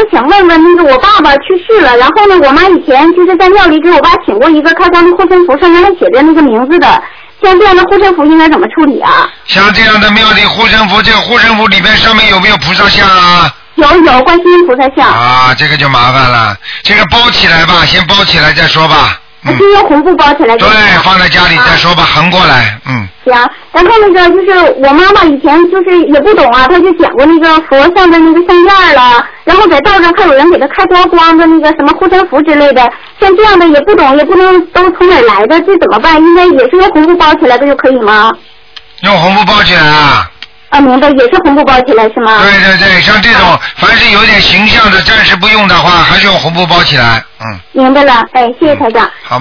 想问问那个我爸爸去世了，然后呢，我妈以前就是在庙里给我爸请过一个开光的护身符，上面还写着那个名字的。像这样的护身符应该怎么处理啊？ 像这样的庙里护身符，这个护身符里边上面有没有菩萨像啊？ 有观世音菩萨像。 啊，这个就麻烦了，这个包起来吧，先包起来再说吧。 先用红布包起来。 对，放在家里再说吧，横过来， 行，然后那个就是我妈妈以前就是也不懂啊，她就捡过那个佛像的那个项链了，然后在道上还有人给她开光的那个什么护身符之类的，像这样的也不懂，也不能都从哪来的，这怎么办？应该也是用红布包起来的就可以吗？ 用红布包起来啊。 啊，明白，也是红布包起来是吗？ 对对对，像这种凡是有点形象的，暂时不用的话，还是用红布包起来。 明白了，哎，谢谢台长。 好。